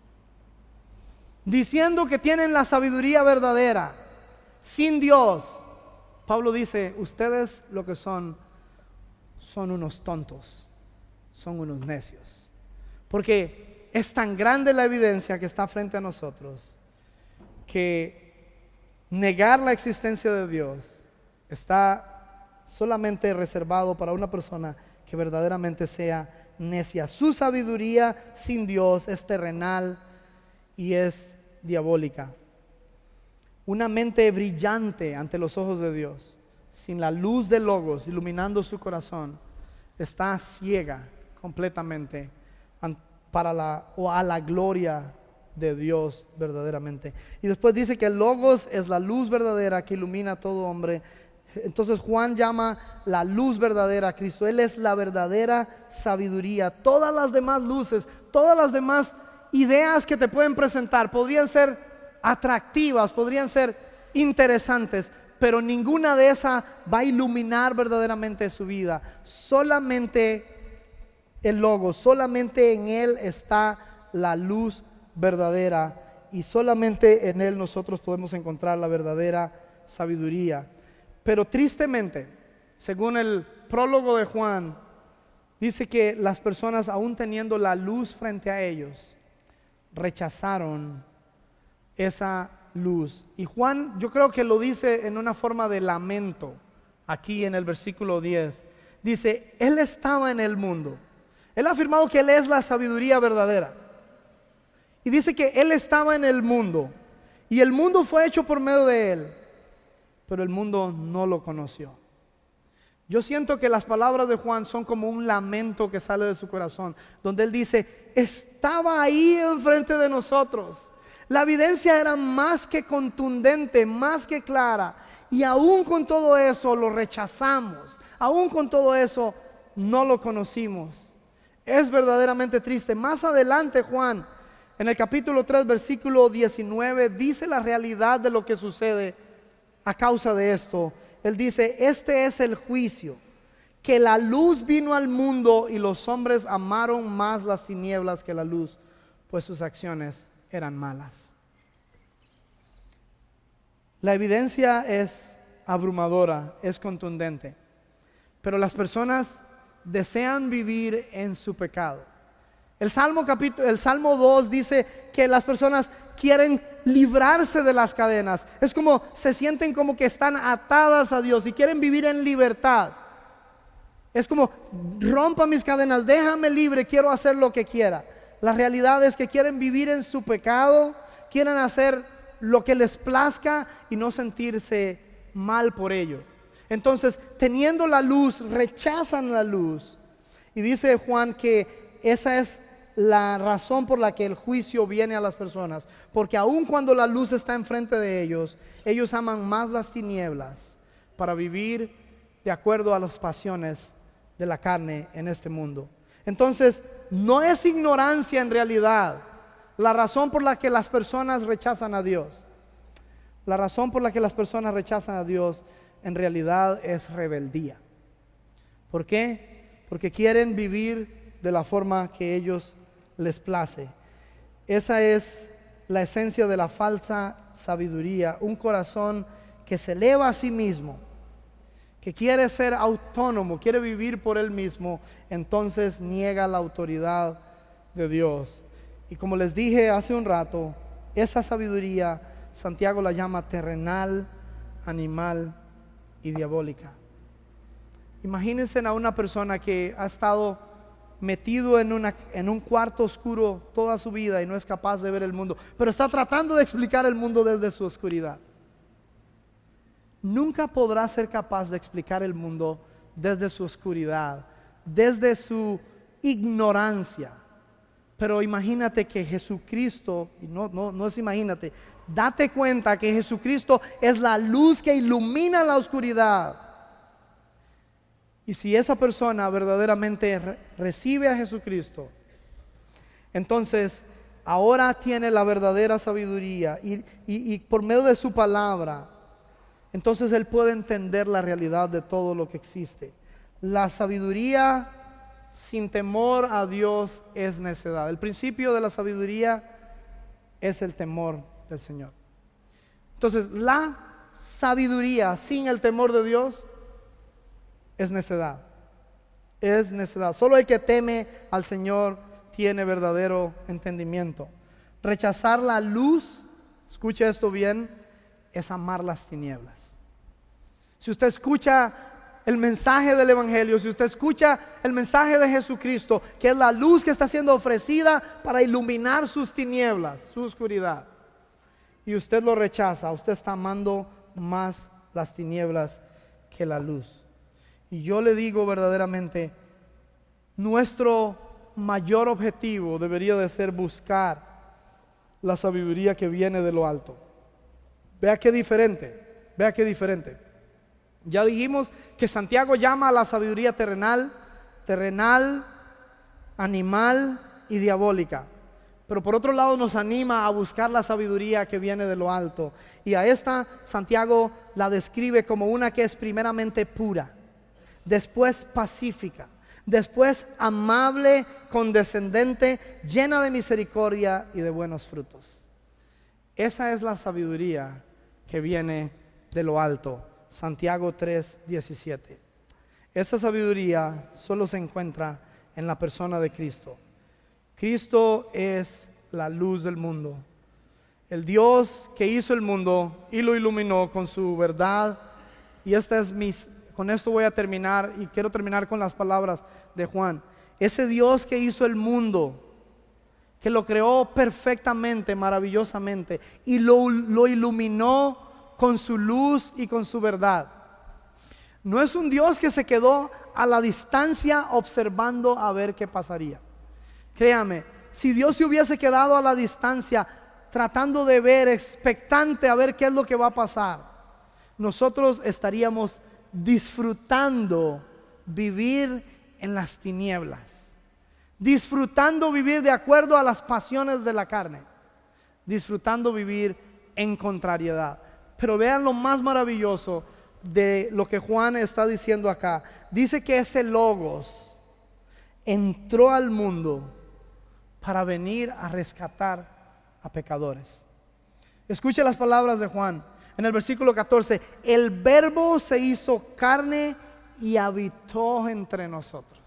diciendo que tienen la sabiduría verdadera, sin Dios. Pablo dice: ustedes lo que son, son unos tontos, son unos necios, porque es tan grande la evidencia que está frente a nosotros que negar la existencia de Dios está solamente reservado para una persona que verdaderamente sea necia. Su sabiduría sin Dios es terrenal y es diabólica. Una mente brillante ante los ojos de Dios, sin la luz de Logos iluminando su corazón, está ciega completamente para la o a la gloria de Dios verdaderamente. Y después dice que el Logos es la luz verdadera que ilumina a todo hombre. Entonces Juan llama la luz verdadera a Cristo. Él es la verdadera sabiduría. Todas las demás luces, todas las demás ideas que te pueden presentar podrían ser atractivas, podrían ser interesantes, pero ninguna de esas va a iluminar verdaderamente su vida. Solamente el Logos, solamente en Él está la luz verdadera y solamente en Él nosotros podemos encontrar la verdadera sabiduría. Pero tristemente, según el prólogo de Juan, dice que las personas, aún teniendo la luz frente a ellos, rechazaron esa luz. Y Juan, yo creo que lo dice en una forma de lamento, aquí en el versículo diez. Dice: Él estaba en el mundo. Él ha afirmado que Él es la sabiduría verdadera. Y dice que Él estaba en el mundo y el mundo fue hecho por medio de Él, pero el mundo no lo conoció. Yo siento que las palabras de Juan son como un lamento que sale de su corazón, donde él dice: estaba ahí enfrente de nosotros. La evidencia era más que contundente, más que clara, y aún con todo eso lo rechazamos, aún con todo eso no lo conocimos. Es verdaderamente triste. Más adelante Juan, en el capítulo tres, versículo diecinueve, dice la realidad de lo que sucede a causa de esto. Él dice: este es el juicio, que la luz vino al mundo y los hombres amaron más las tinieblas que la luz, pues sus acciones eran malas. La evidencia es abrumadora, es contundente, pero las personas desean vivir en su pecado. El Salmo capítulo, el Salmo dos dice que las personas quieren librarse de las cadenas. Es como se sienten como que están atadas a Dios y quieren vivir en libertad. Es como: rompa mis cadenas, déjame libre, quiero hacer lo que quiera. La realidad es que quieren vivir en su pecado, quieren hacer lo que les plazca y no sentirse mal por ello. Entonces, teniendo la luz, rechazan la luz. Y dice Juan que esa es la razón por la que el juicio viene a las personas, porque aun cuando la luz está enfrente de ellos, ellos aman más las tinieblas para vivir de acuerdo a las pasiones de la carne en este mundo. Entonces, no es ignorancia en realidad la razón por la que las personas rechazan a Dios. La razón por la que las personas rechazan a Dios en realidad es rebeldía. ¿Por qué? Porque quieren vivir de la forma que ellos les place. Esa es la esencia de la falsa sabiduría, un corazón que se eleva a sí mismo, que quiere ser autónomo, quiere vivir por él mismo, entonces niega la autoridad de Dios. Y como les dije hace un rato, esa sabiduría Santiago la llama terrenal, animal y diabólica. Imagínense a una persona que ha estado metido en, una, en un cuarto oscuro toda su vida y no es capaz de ver el mundo, pero está tratando de explicar el mundo desde su oscuridad. Nunca podrá ser capaz de explicar el mundo desde su oscuridad, desde su ignorancia. Pero imagínate que Jesucristo, y no, no, no es imagínate, date cuenta que Jesucristo es la luz que ilumina la oscuridad. Y si esa persona verdaderamente re- recibe a Jesucristo, entonces ahora tiene la verdadera sabiduría y, y, y por medio de su palabra, entonces él puede entender la realidad de todo lo que existe. La sabiduría sin temor a Dios es necedad. El principio de la sabiduría es el temor del Señor. Entonces, la sabiduría sin el temor de Dios es necedad. Es necedad. Solo el que teme al Señor tiene verdadero entendimiento. Rechazar la luz, escuche esto bien, es amar las tinieblas. Si usted escucha el mensaje del Evangelio, si usted escucha el mensaje de Jesucristo, que es la luz que está siendo ofrecida para iluminar sus tinieblas, su oscuridad, y usted lo rechaza, usted está amando más las tinieblas que la luz. Y yo le digo verdaderamente, nuestro mayor objetivo debería de ser buscar la sabiduría que viene de lo alto. Vea qué diferente, vea qué diferente. Ya dijimos que Santiago llama a la sabiduría terrenal, terrenal, animal y diabólica. Pero por otro lado nos anima a buscar la sabiduría que viene de lo alto. Y a esta Santiago la describe como una que es primeramente pura, después pacífica, después amable, condescendente, llena de misericordia y de buenos frutos. Esa es la sabiduría que viene de lo alto. Santiago tres diecisiete. Esa sabiduría solo se encuentra en la persona de Cristo. Cristo es la luz del mundo. El Dios que hizo el mundo y lo iluminó con su verdad. Y esta es mis, con esto voy a terminar y quiero terminar con las palabras de Juan. Ese Dios que hizo el mundo, que lo creó perfectamente, maravillosamente, y lo, lo iluminó con su luz y con su verdad. No es un Dios que se quedó a la distancia observando a ver qué pasaría. Créame, si Dios se hubiese quedado a la distancia tratando de ver, expectante a ver qué es lo que va a pasar, nosotros estaríamos disfrutando vivir en las tinieblas, disfrutando vivir de acuerdo a las pasiones de la carne, disfrutando vivir en contrariedad. Pero vean lo más maravilloso de lo que Juan está diciendo acá. Dice que ese Logos entró al mundo para venir a rescatar a pecadores. Escuche las palabras de Juan en el versículo catorce. El Verbo se hizo carne y habitó entre nosotros.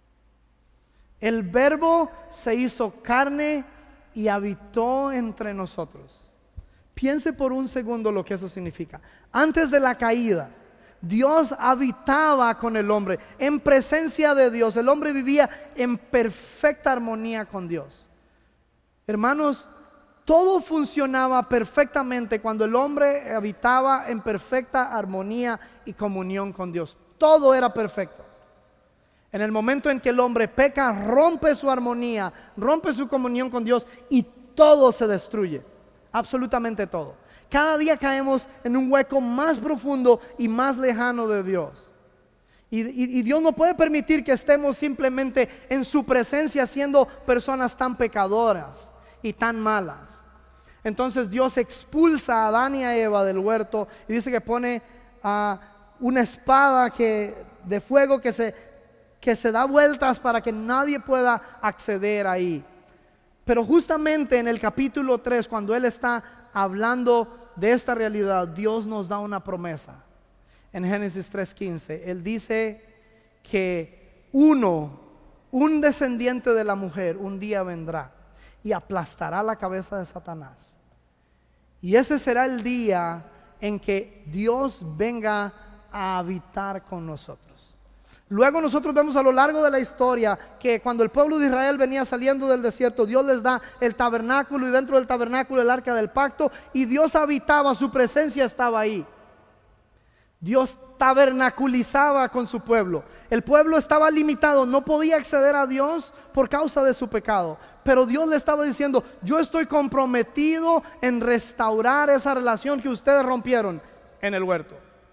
El Verbo se hizo carne y habitó entre nosotros. Piense por un segundo lo que eso significa. Antes de la caída, Dios habitaba con el hombre, en presencia de Dios. El hombre vivía en perfecta armonía con Dios. Hermanos, todo funcionaba perfectamente cuando el hombre habitaba en perfecta armonía y comunión con Dios. Todo era perfecto. En el momento en que el hombre peca, rompe su armonía, rompe su comunión con Dios y todo se destruye. Absolutamente todo. Cada día caemos en un hueco más profundo y más lejano de Dios. Y, y, y Dios no puede permitir que estemos simplemente en su presencia siendo personas tan pecadoras y tan malas. Entonces Dios expulsa a Adán y a Eva del huerto y dice que pone uh, una espada que, de fuego que se, que se da vueltas para que nadie pueda acceder ahí. Pero justamente en el capítulo tres, cuando Él está hablando de esta realidad, Dios nos da una promesa. En Génesis tres quince, Él dice que uno, un descendiente de la mujer, un día vendrá y aplastará la cabeza de Satanás. Y ese será el día en que Dios venga a habitar con nosotros. Luego nosotros vemos a lo largo de la historia que cuando el pueblo de Israel venía saliendo del desierto, Dios les da el tabernáculo y dentro del tabernáculo el arca del pacto, y Dios habitaba, su presencia estaba ahí. Dios tabernaculizaba con su pueblo. El pueblo estaba limitado, no podía acceder a Dios por causa de su pecado, pero Dios le estaba diciendo: yo estoy comprometido en restaurar esa relación que ustedes rompieron en el huerto.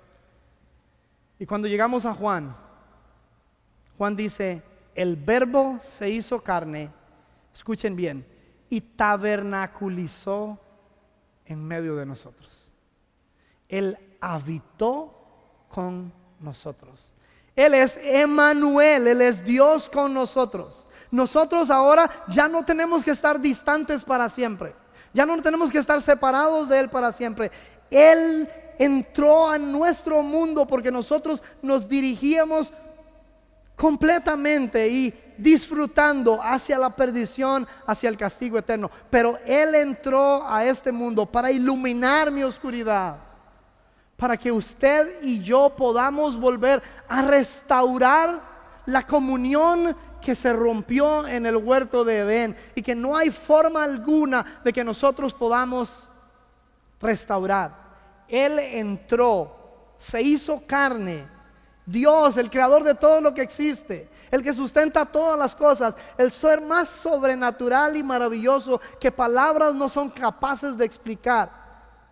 Y cuando llegamos a Juan, Juan dice: el verbo se hizo carne, escuchen bien, y tabernaculizó en medio de nosotros. Él habitó con nosotros. Él es Emmanuel, Él es Dios con nosotros. Nosotros ahora ya no tenemos que estar distantes para siempre. Ya no tenemos que estar separados de Él para siempre. Él entró a nuestro mundo porque nosotros nos dirigíamos completamente y disfrutando hacia la perdición, hacia el castigo eterno. Pero Él entró a este mundo para iluminar mi oscuridad, para que usted y yo podamos volver a restaurar la comunión que se rompió en el huerto de Edén y que no hay forma alguna de que nosotros podamos restaurar. Él entró, se hizo carne, Dios, el creador de todo lo que existe, el que sustenta todas las cosas, el ser más sobrenatural y maravilloso que palabras no son capaces de explicar.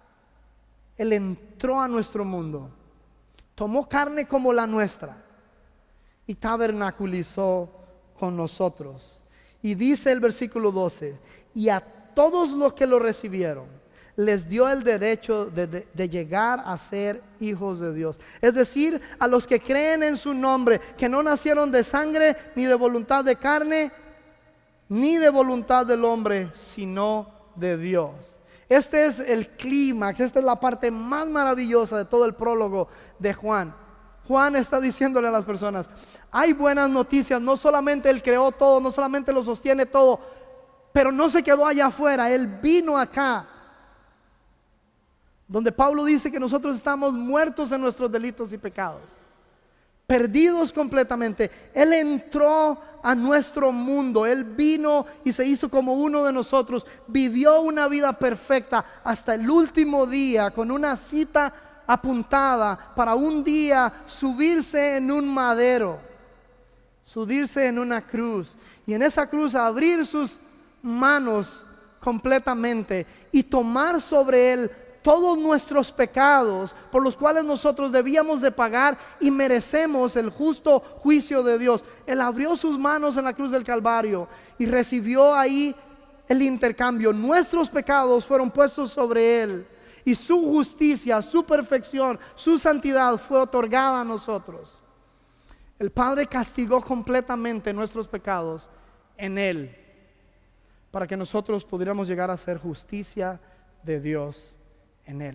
Él entró a nuestro mundo, tomó carne como la nuestra y tabernaculizó con nosotros. Y dice el versículo doce: y a todos los que lo recibieron les dio el derecho de, de, de llegar a ser hijos de Dios. Es decir, a los que creen en su nombre, que no nacieron de sangre, ni de voluntad de carne, ni de voluntad del hombre, sino de Dios. Este es el clímax, esta es la parte más maravillosa de todo el prólogo de Juan. Juan está diciéndole a las personas: hay buenas noticias, no solamente Él creó todo, no solamente lo sostiene todo, pero no se quedó allá afuera, Él vino acá, donde Pablo dice que nosotros estamos muertos en nuestros delitos y pecados, perdidos completamente. Él entró a nuestro mundo, Él vino y se hizo como uno de nosotros, vivió una vida perfecta hasta el último día, con una cita apuntada para un día subirse en un madero, subirse en una cruz, y en esa cruz abrir sus manos completamente y tomar sobre Él todos nuestros pecados por los cuales nosotros debíamos de pagar y merecemos el justo juicio de Dios. Él abrió sus manos en la cruz del Calvario y recibió ahí el intercambio. Nuestros pecados fueron puestos sobre Él y su justicia, su perfección, su santidad fue otorgada a nosotros. El Padre castigó completamente nuestros pecados en Él, para que nosotros pudiéramos llegar a ser justicia de Dios en Él.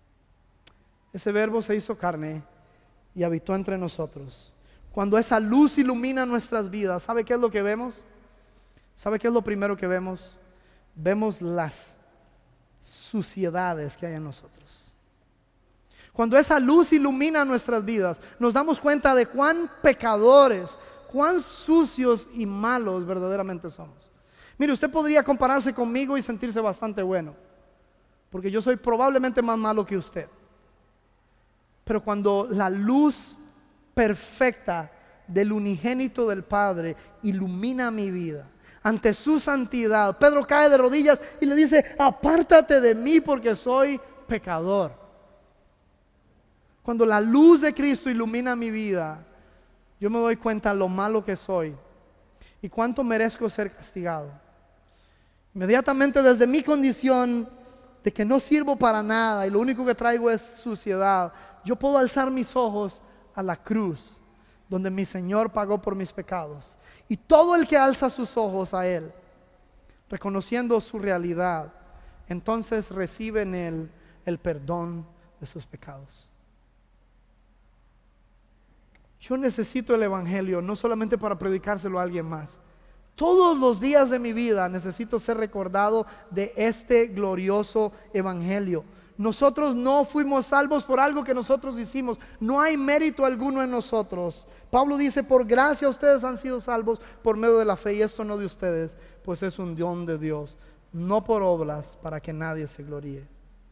Ese verbo se hizo carne y habitó entre nosotros. Cuando esa luz ilumina nuestras vidas, ¿sabe qué es lo que vemos? ¿Sabe qué es lo primero que vemos? Vemos las suciedades que hay en nosotros. Cuando esa luz ilumina nuestras vidas, nos damos cuenta de cuán pecadores, cuán sucios y malos verdaderamente somos. Mire, usted podría compararse conmigo y sentirse bastante bueno, porque yo soy probablemente más malo que usted. Pero cuando la luz perfecta del unigénito del Padre ilumina mi vida, ante su santidad, Pedro cae de rodillas y le dice: apártate de mí porque soy pecador. Cuando la luz de Cristo ilumina mi vida, yo me doy cuenta de lo malo que soy y cuánto merezco ser castigado. Inmediatamente desde mi condición de que no sirvo para nada y lo único que traigo es suciedad, yo puedo alzar mis ojos a la cruz, donde mi Señor pagó por mis pecados. Y todo el que alza sus ojos a Él, reconociendo su realidad, entonces recibe en Él el perdón de sus pecados. Yo necesito el Evangelio no solamente para predicárselo a alguien más. Todos los días de mi vida necesito ser recordado de este glorioso Evangelio. Nosotros no fuimos salvos por algo que nosotros hicimos. No hay mérito alguno en nosotros. Pablo dice, por gracia ustedes han sido salvos por medio de la fe, y esto no de ustedes, pues es un don de Dios, no por obras, para que nadie se gloríe.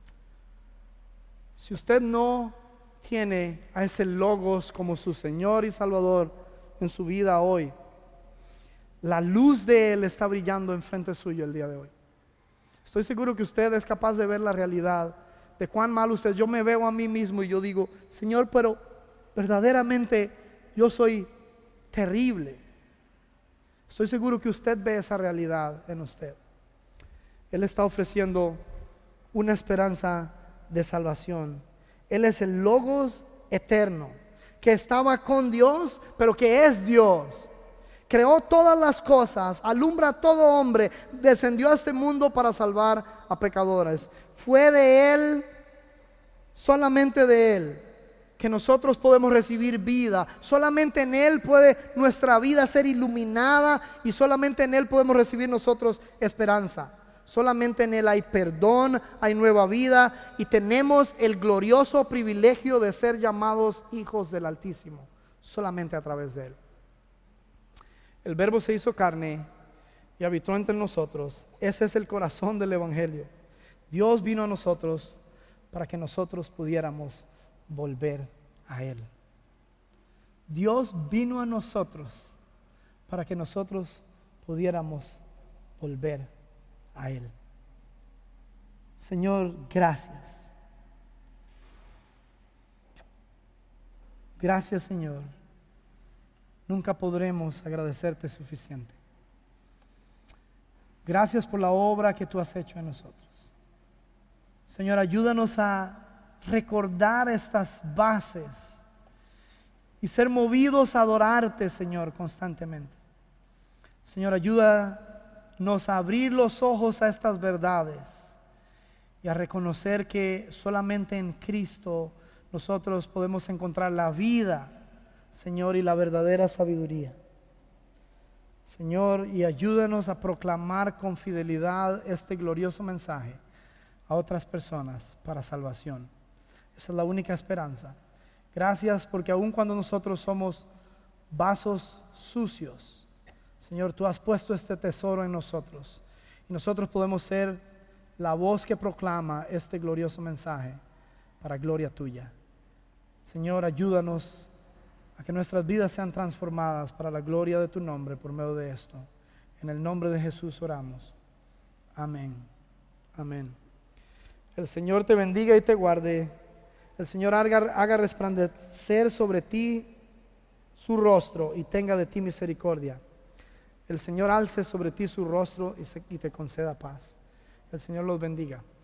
Si usted no tiene a ese Logos como su Señor y Salvador en su vida hoy, la luz de Él está brillando enfrente suyo el día de hoy. Estoy seguro que usted es capaz de ver la realidad de cuán mal usted. Yo me veo a mí mismo y yo digo, Señor, pero verdaderamente yo soy terrible. Estoy seguro que usted ve esa realidad en usted. Él está ofreciendo una esperanza de salvación. Él es el Logos eterno, que estaba con Dios, pero que es Dios. Creó todas las cosas, alumbra a todo hombre, descendió a este mundo para salvar a pecadores. Fue de Él, solamente de Él, que nosotros podemos recibir vida. Solamente en Él puede nuestra vida ser iluminada, y solamente en Él podemos recibir nosotros esperanza. Solamente en Él hay perdón, hay nueva vida, y tenemos el glorioso privilegio de ser llamados hijos del Altísimo, solamente a través de Él. El Verbo se hizo carne y habitó entre nosotros. Ese es el corazón del Evangelio. Dios vino a nosotros para que nosotros pudiéramos volver a Él. Dios vino a nosotros para que nosotros pudiéramos volver a Él. Señor, gracias. Gracias, Señor. Nunca podremos agradecerte suficiente. Gracias por la obra que tú has hecho en nosotros. Señor, ayúdanos a recordar estas bases y ser movidos a adorarte, Señor, constantemente. Señor, ayúdanos a abrir los ojos a estas verdades y a reconocer que solamente en Cristo nosotros podemos encontrar la vida, Señor, y la verdadera sabiduría. Señor, y ayúdanos a proclamar con fidelidad este glorioso mensaje a otras personas para salvación. Esa es la única esperanza. Gracias porque aun cuando nosotros somos vasos sucios, Señor, tú has puesto este tesoro en nosotros, y nosotros podemos ser la voz que proclama este glorioso mensaje para gloria tuya. Señor, ayúdanos a que nuestras vidas sean transformadas para la gloria de tu nombre por medio de esto. En el nombre de Jesús oramos. Amén. Amén. El Señor te bendiga y te guarde. El Señor haga, haga resplandecer sobre ti su rostro y tenga de ti misericordia. El Señor alce sobre ti su rostro y, se, y te conceda paz. El Señor los bendiga.